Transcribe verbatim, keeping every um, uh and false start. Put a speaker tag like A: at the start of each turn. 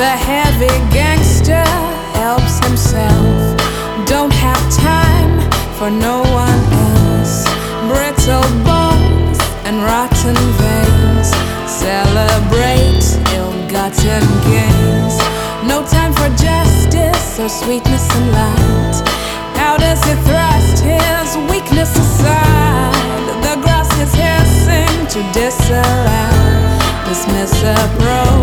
A: The heavy gangster helps himself, don't have time for no one else. Brittle bones and rotten veins celebrate ill-gotten gains. No time for justice or sweetness and light. How does he thrust his weakness aside? The grass is hissing to disallow, dismiss approach.